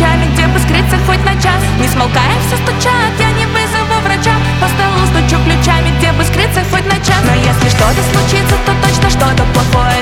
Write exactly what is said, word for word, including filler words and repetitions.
ключами, где бы скрыться хоть на час. Не смолкая, все стучат, я не вызову врача. По столу стучу ключами, где бы скрыться хоть на час. Но если что-то случится, то точно что-то плохое